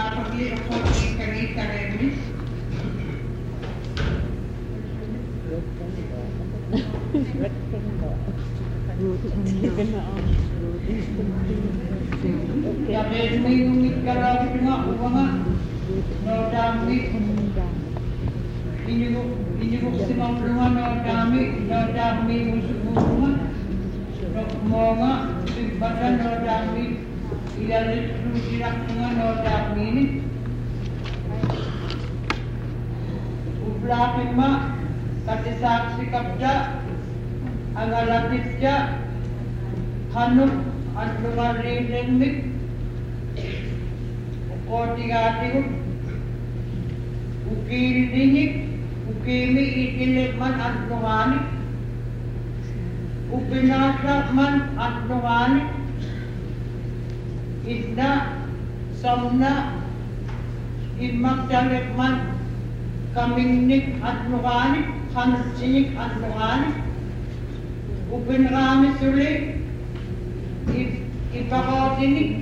pergi ke kami kami. Jadi minggu kalau tengok uang, nodami, ini semua peluang nodami musuh uang, monga, badan nodami, ia lesu tidak dengan nodami ini. Ublah lima, kata saksi kapja, angalatisja, hanuk. Andungan rindenmik Ukotigatikut Ukilinik Ukimi itilekman andunganik Upinasakman andunganik Isna Samna Imakjalekman Kamingnik andunganik Khansinik andunganik Upinrami sulik Ipakatinik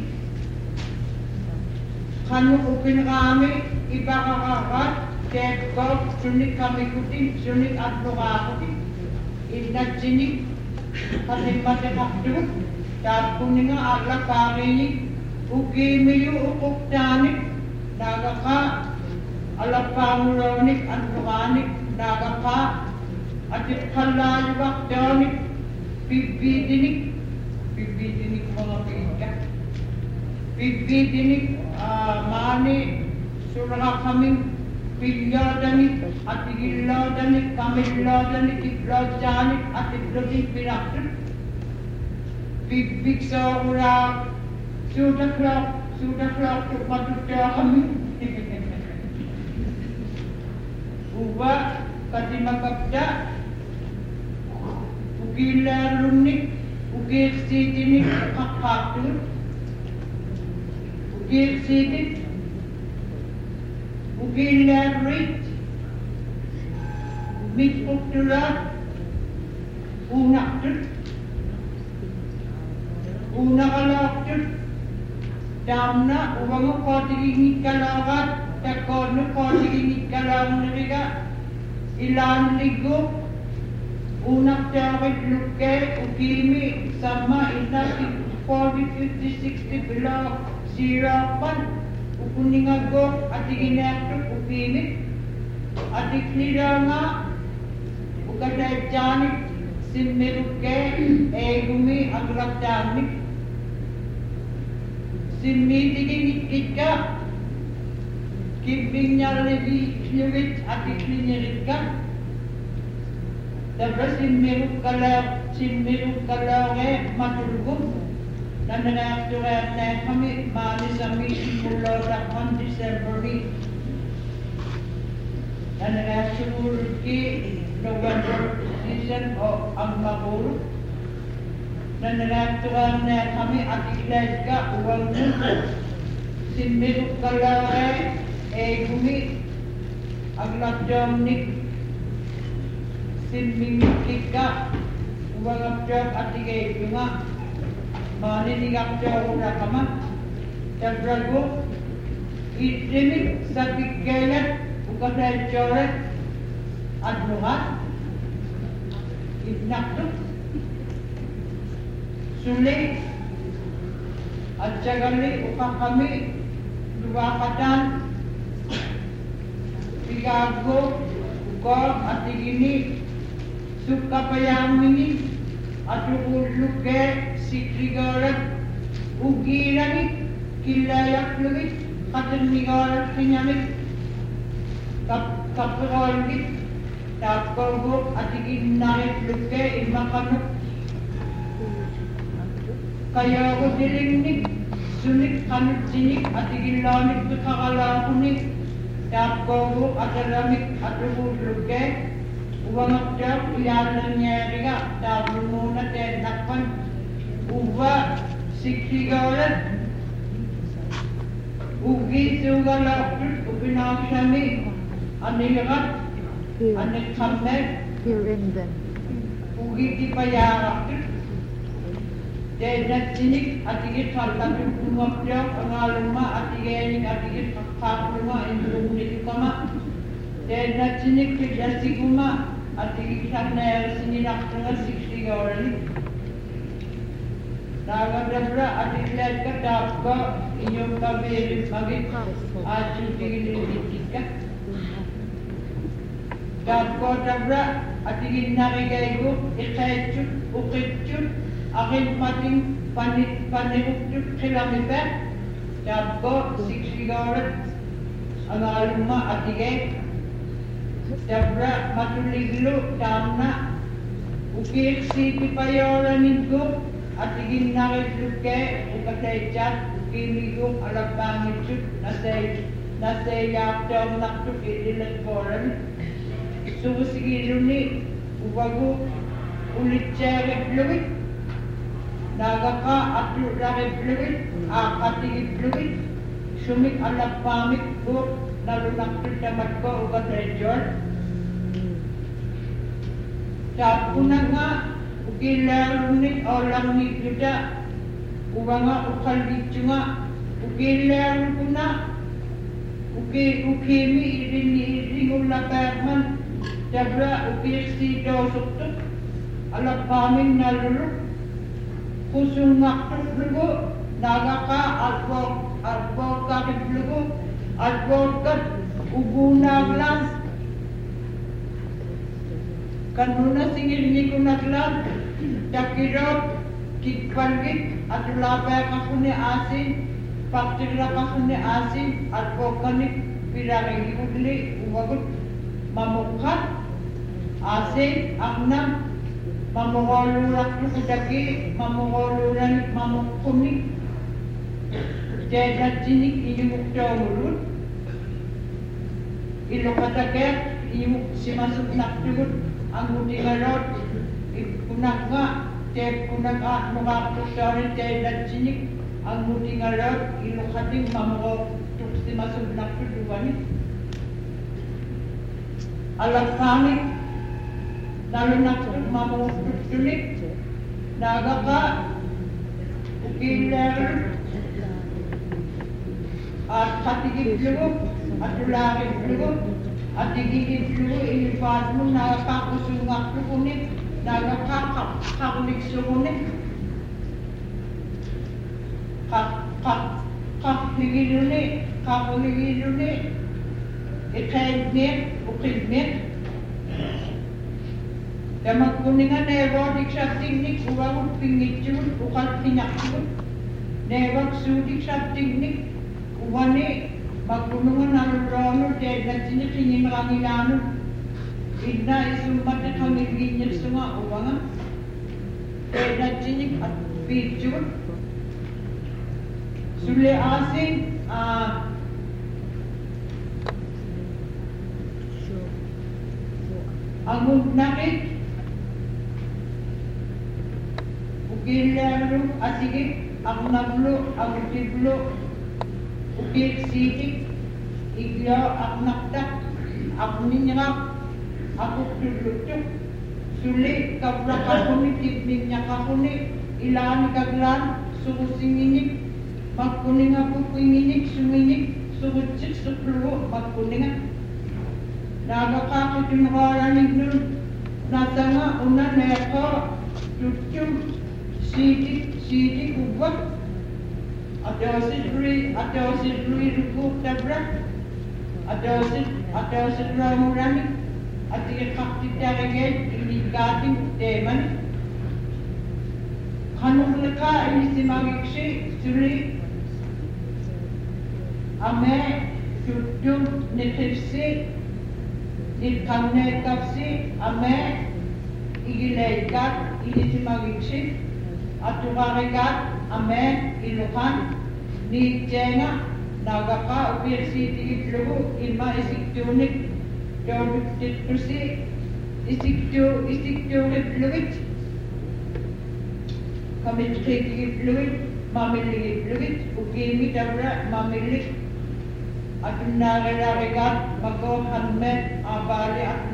Kanu upin kami ipakakat Tekok sunik kami kuti Sunik adnokakuti Inat sinik Kasimate kakduk Tapuninga agla karinik Ukimiyu ukuktanik Nagaka Alapamulonik adnokanik Nagaka Atit kalali wakdanik Pipitinik Pipitinik mga pika. Pipitinik mani surah kami piladanik atigiladanik kamiladanik ibladanik atiglodik pinakut. Pipik surah sudah kelak matutya kami. Uba katimakapda ugilarunik Ukir sidinik kakaktur Ukir sidik Ukir larit Mitpuktulat Unaktur Unakalaktur Damna uwanga kodigingit kalagat Takorno kodigingit kalang nariga Ilan ligo Unak jawab lukai ukimi sama ina 40, 50, 60 belah sirapan ukuning agok atigin nato ukimi atik niranga ukadai janik simmirukai egumi agrak janik simmi digin ikika kibingnya lebih nyurit atik nyerikan Dabra simmiru kalau matulgum dan nakaturan na kami mali sami mula rakman December dan nakasulur ki November season o ang magul dan nakaturan na kami atiklas ka uwang simmiru kalau gumi aglakjam nik Simbing kika ubang abjab atigay bunga maninig abjab una kama tabrago idimik sa bigayat ukadal joret adluhat ibnakto sulit at jagali upang kami duwakatan bigago ukor atigini Suka payamini atuluke sikrigarat ugirani kilayak lumit katunigarat kinyamit kapurolgit tapkogo atigin narit luke imakanuk kaya ko dilingnik sunik kanut sinik atigin lamit tukakalakunik tapkogo atalamik atuluke Uang abjab uyalan nyeriga tabul muna tenakpan uwa sikrigarat ugi sugalakut upinaksami anilagat anik kammet ugi tipayarakut Sinik atigit haltapin kumapjak angaluma atigening atigit kakuluma indumuni kama. Sinik tigasiguma atigit hanel sininak tengah 60 orang. Nagadabra atiglet kadabba inyom kabeli magit aju tigilitika. Dabko dabra atigin narigaygo ikaychut ukitchut akin pating panirukchut kilometer. Dabko 60 orang angaluma atigay. Dabra matuliglo damna ukir si payoran nito. Atigin nakitluke, ukataychat, ukimigong alapangitchut, nasay yaptaw naktuk idilat koran. Susigiluni, ubago, ulitsyarip luwit, nagaka atlu rakip luwit, akatigip luwit, sumik alapamik ko, nalunaktul tamat ko, ukataychat. Tapuna nga, ukilarunit orang ni kita ubanga ukal dicunga ukilarun kuna ukimi iring ulapakman dabra ukirsi dosuktuk alap pamin naluluk kusung ngaktuk lugu nagaka albok kakit lugu albokat ubunaglan kanuna singil ni kunaglan Dakirot, kikpalgit, at ulapay kakuni asin, paktirla kakuni asin, at pokanik, pirangin udli, uwagut, mamukhat, asin, aknam, mamukolurak kudaki, mamukoluran, mamukunik, jadat sinik, iyumukta mulut, ilokataker, iyumuk simasuk naktugut, ang utingarot, kunak nga, tep kunak nungaktusarin jadat sinik, ang utingarot, ilokating mamukok, tuksi masuk naktuduwani. Alat pangit, nalo naktut mamukok tutulik, nagaka, ukiler, at katigip lugok, at ulakip lugok, at igigip lugok, ilipad mo, nagakakusungak lukunik, nagakakulik sungunik, kakuligiluni, ikaidmet, ukidmet. Damag kuningan nevodik sa tingnik, uwag pingitjun, ukal pinakjun. Nevag sudik sa tingnik, uwani, magkunungan nalurono, jadat sinik, hininakangilano. Ina isumat at hamilginyag sunga uwanga. Jadat sinik at pitjun. Suli asing, ang nakit, ukilaru asigit, ang naglo, ang tiblo, ukil sitik, iglaw, ang naktak, ang ninyarap, ako tulutuk, suli, kabla kakuni, tibling niya kakuni, ilan kaglan, surusinginik, magkuninga po kuinginik, suminik, surutsik, sukluo, magkuninga. Nagakakit yung nakaranig nun, nasa nga, una, neko, tutyum, sidik, ubat, adosit rui, rukuk, tabrak, adosit ramurani, at ikakakit tarigay, inikating teman. Kanong laka, inisimagiksi, suri, ame, tutyum, netirsi, nilkamnekapsi, ame, igilaykat, inisimagiksi, at tukarikat, ame, ilukan, nitjenga, nagaka, upirsi, tigitlugu, ilma, isiktunik, Jodukitkusi, isikturit, kami tigitluit, mamiligitluit, ukimi dabra, mamilig, at nariraregat, magaw hanmet, abali at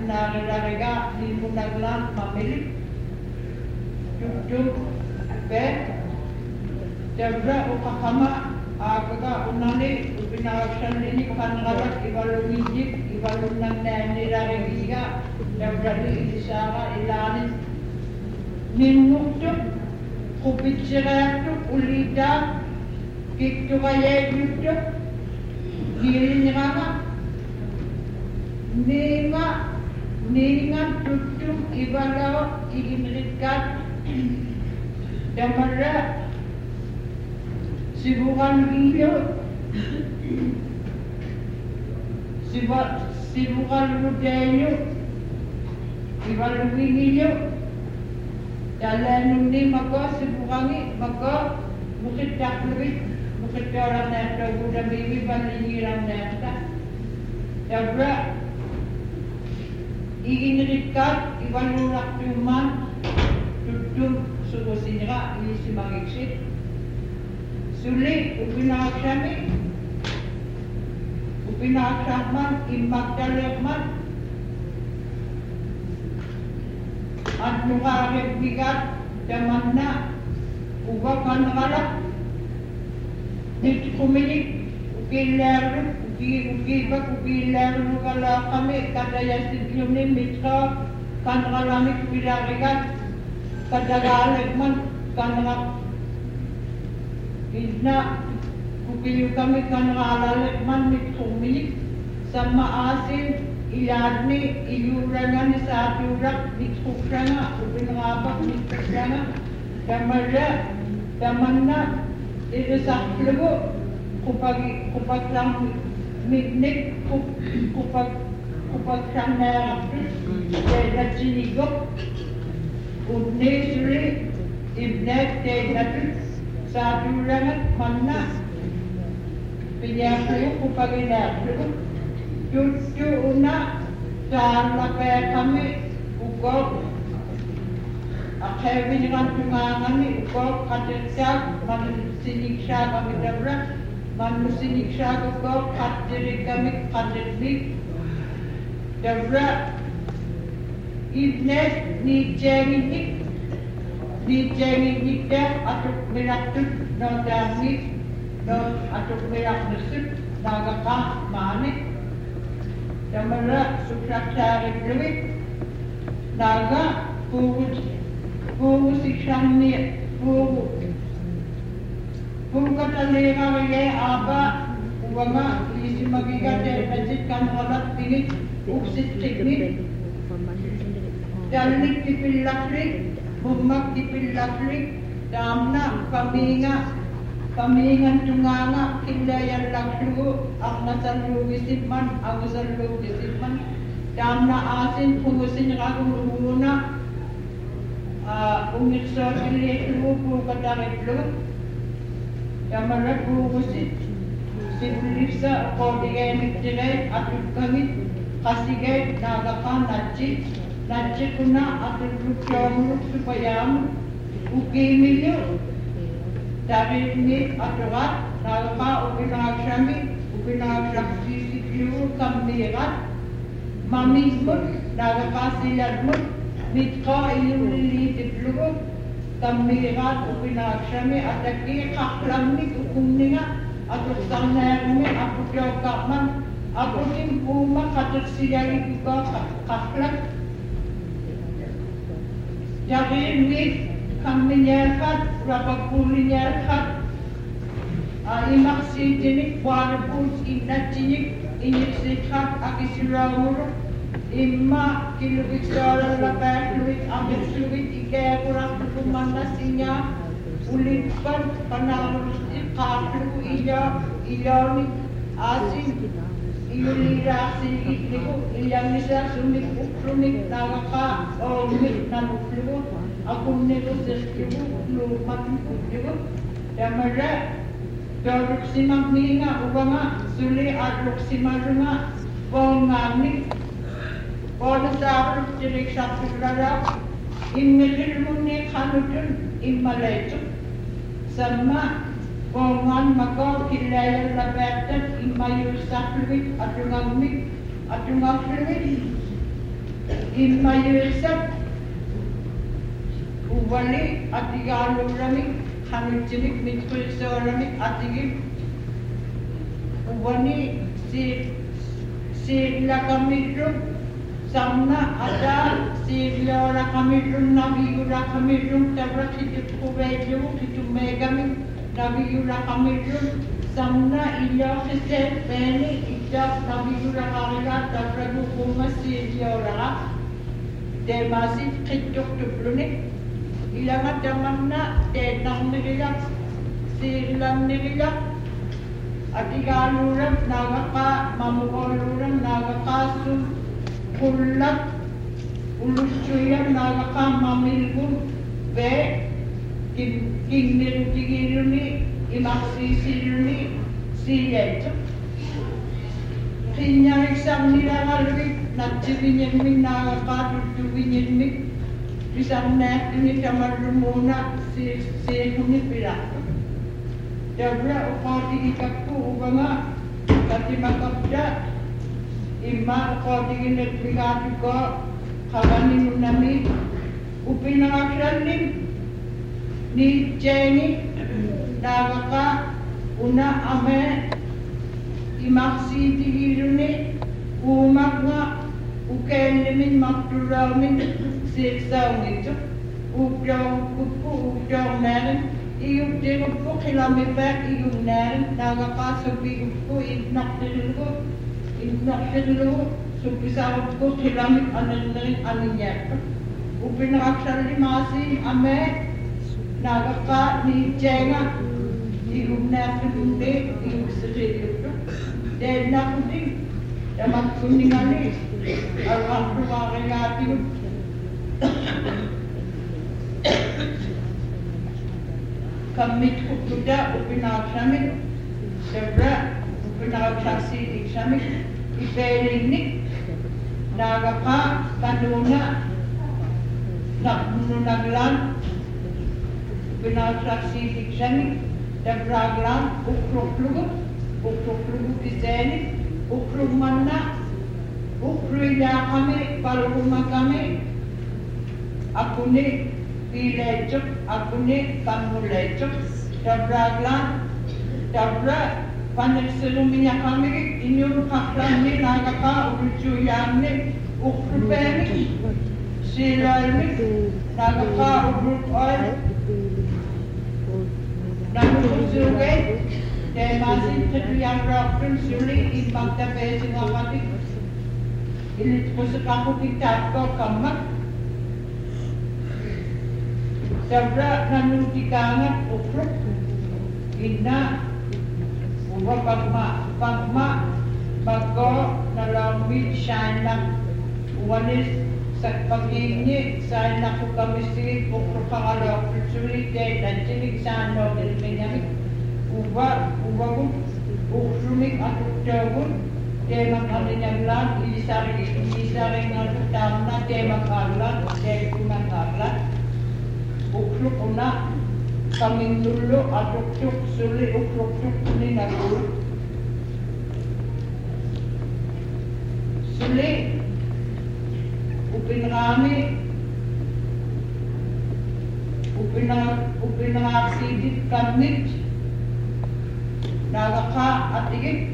nariraregat, limunaglan, mamilig, tuk, be, Dabra ukakama agaga unani upinaksan ini kangalat ibalumijik ibalunang nanilaregiga dabra ni isara ilanin nimuktu kupitsiratu ulida kiktu kayayutu giliniranga ninga tutum ibalao iginrikat damara sibukan iyo sibukan ludayo ibalubing iyo dalanun ni maka sibukangi maka bukit takluit bukit orang nata buda bibi bandingirang nata dabra iginrikat ibalulak tuman tutum sugusinira isi mangiksit Suli upinaksaman imagdalekman at nukarib bigat daman na ugakan ngalak nit kumilik ukilaru kala kami kadaya sidyunin mitra kan kalamik pilarigat kadagalekman kanrak Idna kupiyu kami kan ngalalik man mitkumilik sama asin iladni iyurangan sa aturak mitkukranga upinangabak mitkukranga damanna irisaklugo kupaglang mitnik kupaglang naraktus dahil sinigok udni suri ibnet dahil Satu rangat mana penyakit kupagina cucu una sana kaya kami ukok akhirnya dengan tungangan ni ukok kadersak manusiniksa kami dabra manusiniksa ukok kaderi kami kaderbi dabra ibnes ni jenginik di jengi kita atuk miratut no dami no atuk mirat nesut nagaka mane damara suksakari bluit naga pugu siksamni pugu katalera ye aba uwanga isi magiga terpajit kan halat tingit uksit teknik dalnik tipilakrik Bumak dipilaklik damna pamingan tunganga kindayan laklu ang nasallu gisipman ang nasallu gisipman damna asin pungusin ragung lumuna umitso ilitlu pu kadaritlu damarat pungusit sibulisa kodigay miktiray atuk kamit kasigay nagakan najit Nanti kuna atur lukiam supaya ukimilio dari ini aturan nalpa upinakshami sikiu kambirat mamismut nalpa siladmut mitka ilulili tiplugu kambirat upinakshami ataki kaklamni ukumninga atur sanayami aputyo kakman aputin puma katur siyali juga kaklam Jadi ini kami nyerkat, berapa puluh nyerkat, imak si jenik walaupun inat jenik ini sekat akisirawur, imak kilubik soal lapar fluid ambil fluid ikan kurang perkuman nasinya, ulitkan panalus kaplu iya ni asin. Iulira sigitu ilang nisa sumik ukrumik nagaka o umik nanuklugo akong nito sirkibu lumating kudyugo damara doruksimang minga ubanga suli at luksimarunga bongamik bonasaruk tirik sakturara imilirmuni kanutun imalaytu sama Kongan maka kilayan labatan imayul sakluit atungamik atungafluit imayul sak ubali atigalurami Hanutjimik mitkulsooramik atigik Uvani si ilakamidrum Samna ada si ilakamidrum nabi ulakamidrum Tabra kitu kubeju kitu megamik nabi ulakamidrum Samna ila kisel beni ijab nabi ulakamidra Tabra gukuma si ilakamidra Demasi kituk tuplunik Ilangat damanna tenang nilak silang nilak Atigaluram nagaka mamukoluram nagaka kulak ulusyuyam nagaka mamilgum ve kinirugiruni imaksisiruni siyet Kinyarik sang nilangalwik natsibinyemik nagaka tutubinyemik Bisang naik ini kamar rumona si huni pirak. Dabra ukati ikakku ubanga kati makabda ima ukati ini pikatu ko kawani munami upinakran ni jeni nagaka una ame imaksi tigirune umagna ukelimin makturamin Sexaung itu, udang naren, iu dengan kilometer iu naren, naga kasabi upu inak dulu, subisa upu kilometer ananya. Upin aksar di masih ame, naga ka ni jenga, iu naren dunde, iu sedih itu, dan nak pun, dalam kuningan ni, Allah berwakil Kamit kuda upinaksamit Dabra upinaksaksi iksamit Ipelinik Nagaka kanuna Naglan Upinaksaksi iksamit Dabra glan Ukruklugu isenik Ukrumana Ukrida kami Paluma kami Aku ni pilecuk, aku ni kamulecuk, dabra panik seluminya kami inyur kaklan ni nagaka urucuyang ni ukrupeni silal ni nagaka urukoy namusuge dan masih terliang rakun suli imbang tape singapati ini kusakaku kita kau kamak Dabra nanu tikangat ukruk ina uwa pagma bago nalamit syainak uwanis sa pag-ingi sa naku kamistig ukruk pangalok sulit dan cilik sano dari menyamik uwa ukrumik atuk jawun temang alinyaglan isaring atuk tamna temang karlan kumang karlan ukruk una kaming dulu aduk suli ukruk ni nagul suli upinangaksidit kamit nagaka atigit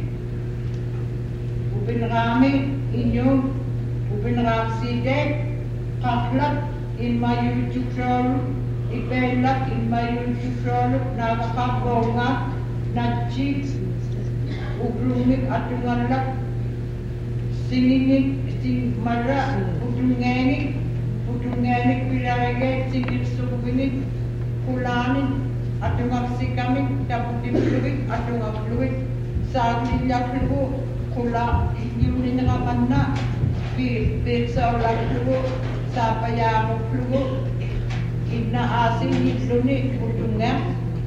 upinangami inyong upinangaksidit kaklat in mayung jukralu Ipelak in mayung jukralu nagakabonga nachik ugrumik atungalak singingik mara putungenik pilaraget singir subuginik kulanin atungak sikamik taputin fluid atungak fluid sagilyak fluid kula inyunin ngaman na pizza ulat fluid sapayang fluid Ina asing hitluni utunga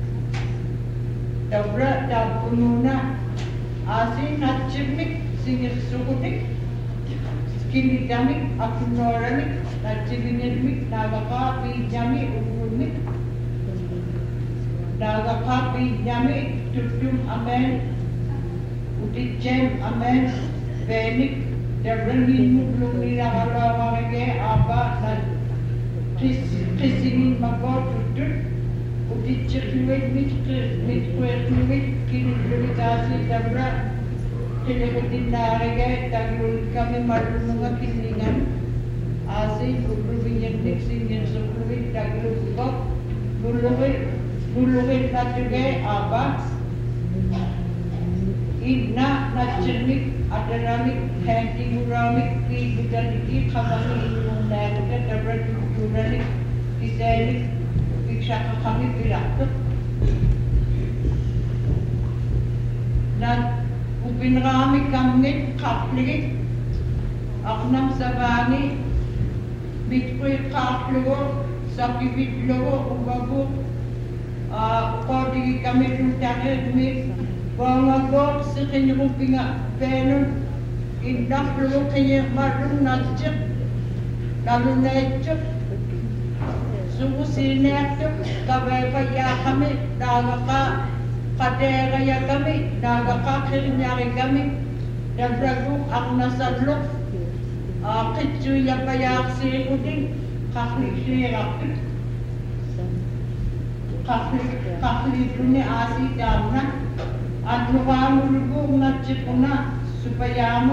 Dabra dapununa asing nachimik singir sukutik Kinidamik akunoramik Nachiminirmik nagaka pijami ugrumik Nagaka pijami tutum amen Uticem amen Benik Dabra nimuglung nilakalawarege apa Kisingin magotutut utitsikluit mitkuetluit kinitluitasi tabra tilikutinarige taglul kami marununga kiningan asi gubruvinyendik singin sukluit taglubok guluwit natuge apa inna nacernik adaramik hantimuramik ki budaniki khamani inunnakuta tabra juranik kisenik ikshaka kami bilakut dan upinrami kamnit kapligit aknam sabani bitkuit kaplugo sakibitlogo ubabu kodi kami tuntakit mit bangagok sekinyupinga penun indah lugo kanya marun najib lalu najib suku sinektuk kabaya kami nagaka kadegaya kami nagaka kirinyari kami dan ragu ang nasaluk kitsu yapayak sikutin kaklik sirakit kaklik dunia asi damna at nukamulugo natsikuna supaya mo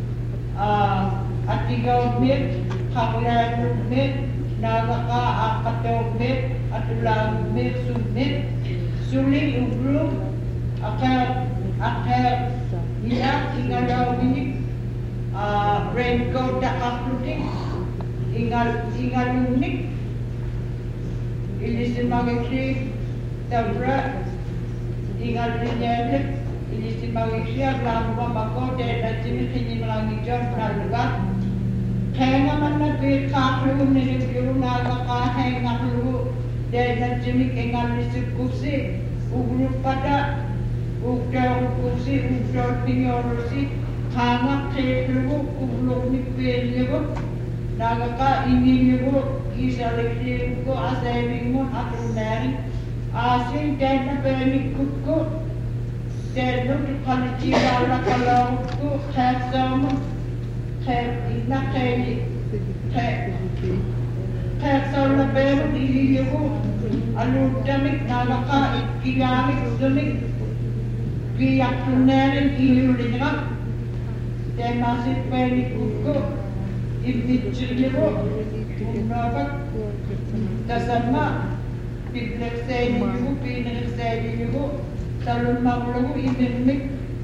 atigaw mit kaklayag mit nagaka akataw mit at ulang mit sumit suling ubro akar nila ingalaw binik raincoat dakakluting ingalunik ilisin magikli tabra ingalunik ilisin magikli aglamuwa makote natin kininrangijan nalugat kaya naman nabit kakluhun nilibiro nagakahay ngakluhu dahil natin ingalunisip kusi ugrup pada ugdaw kusi ugdaw tingyorosi hangak kekluhu uglok ni pelyewo nagaka inginyewo isaliklyewo ko asaymingon atrunari asin dahil na pelikut ko dahil no kalitira kalawot ko kahit sama kahit sa pero iliyo aludamik nagaka ikilamik dumik biyak tunerin iliyo dahil masih pelikut ko ibitchiliyo unabat kasama pinagsailiyo talon maglago imimik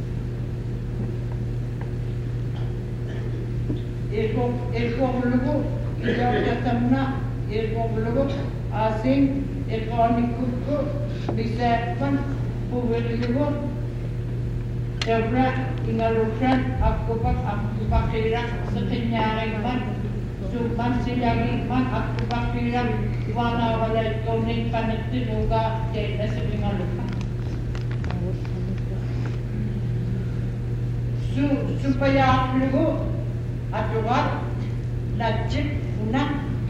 ilkong ilaw kasamna ilkong lugo asing ilkonikut ko bisakpan puwiliyo Dabra ingalusan aku pakiran sekenyari man suman silagi man aku pakiran wana walay kaunin panatin uga dahil sa ingalusan supaya aku atuat najib una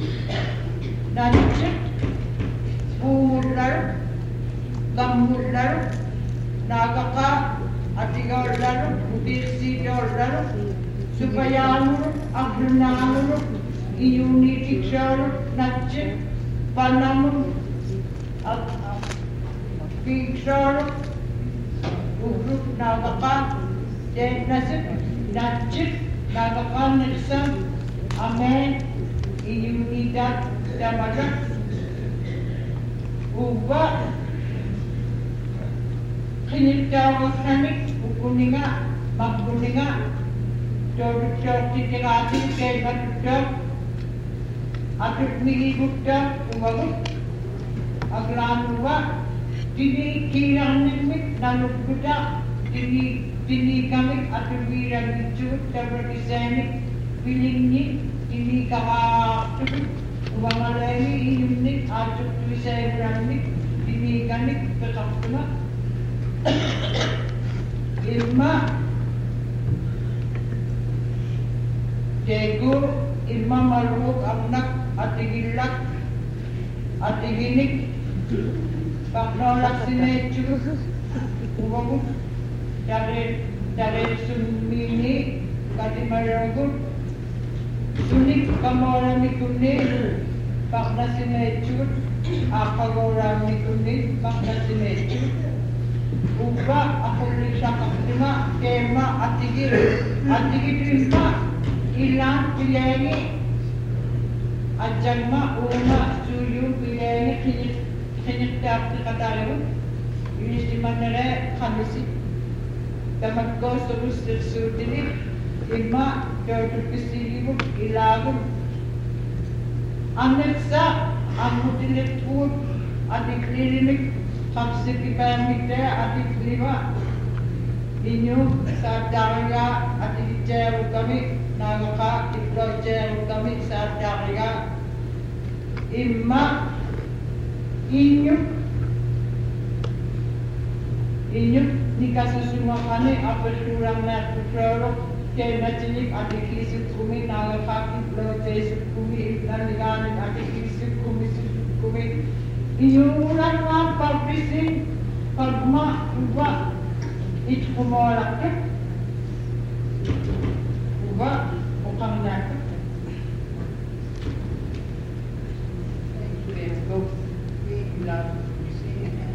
najib umular gamular nagaka $30, $50 supaya aglunamu iuniti siya najib panamu picture ugruk nagaka dan najib nagaka nagsan amen iunidad damada ubah kinitawag namin ukuninga magkuninga dodot titirati kay madudot atut mihigudot umagot aglanuwa dini kirang nimit nalugduda dini kami atut wirang itut tabratisanik bilingni dini kakatut umangalami inyumnik atut tuisay ramnik dini kanik kakatuna Ilma Diego ilma maluk anak atigilak atiginik paknolak sinecu umagut dari sumini kadimaragut sunik kamorami kuni pakna sinecu Akagora mikunit maknasinet. Uba ako sa kaklima, kema atigil rimpa, ilan pilengi, ajangma uma suyu pilengi kinitap katalo, inistimanere kamisi, tamakko surusutili, ima jodukisilibu ilagum, aneksa amutiletpur adiklilinik. Kapsiki pamite adik lima inyo sa darya adik jero kami nagaka iklo jero kami sa darya imma inyo nikasusumakani apesurang na kutroro kaya nachinik adik lisip kumi nagaka iklo jesip kumi itlaliganin adik lisip kumi Inuulan nga pagpising pagma uba itkumolak ka uba ukang natin. Let's go. We love to sing and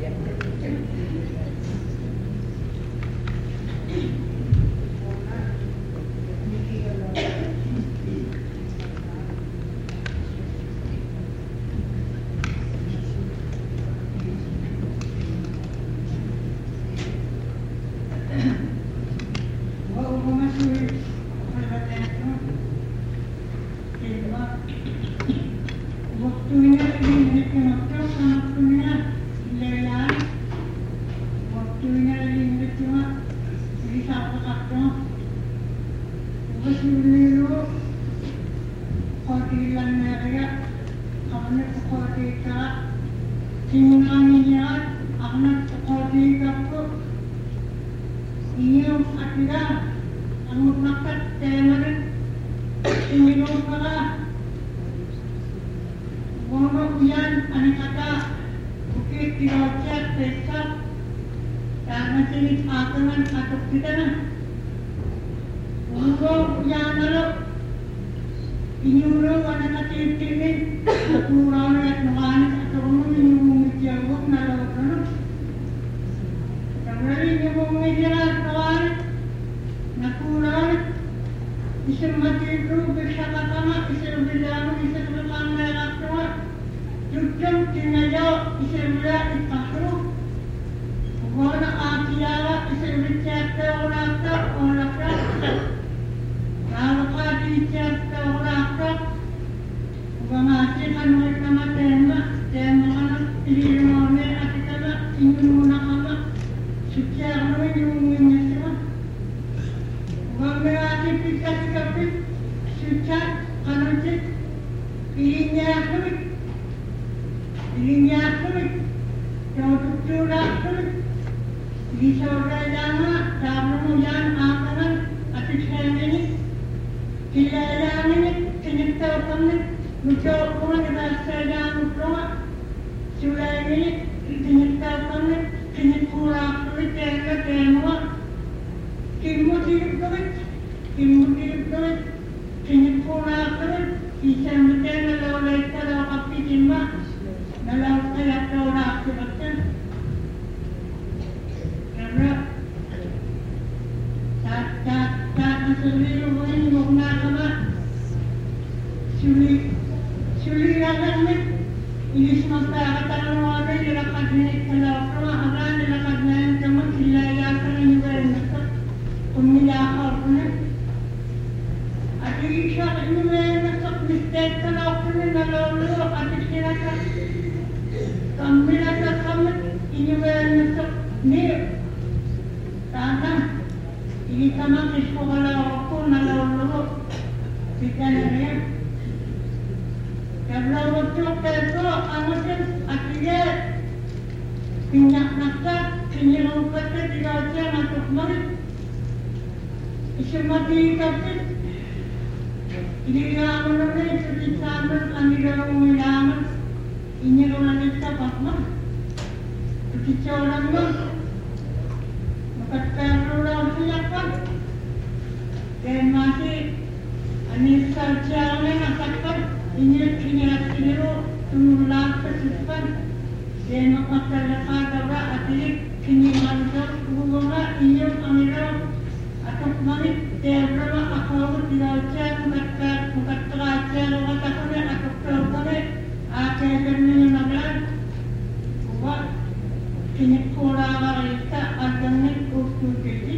Ini saja yang akan ini Tuhan. Yang masyarakat ati kini mantor bunga inyong amiro atau kami terima akau tidak bukat terajar watakone atau kelopone akan kami naglan buat kini kurang kita adanya kursus jadi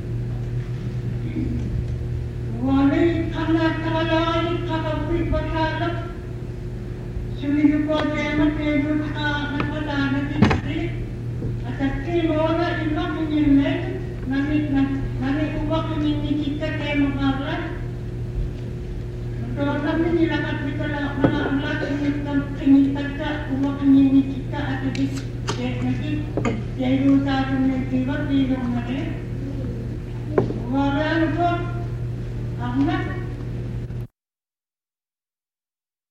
wali karena kalau kakak berharap sudah berjalan terus ada di Tapi orang ini menyebut nami ubah kini kita kayak mengalah. Kalau kami nilakat kita mengalah kini kita ubah kini kita ada di nanti jadi usaha menjiwat di rumah ni. Orang itu amat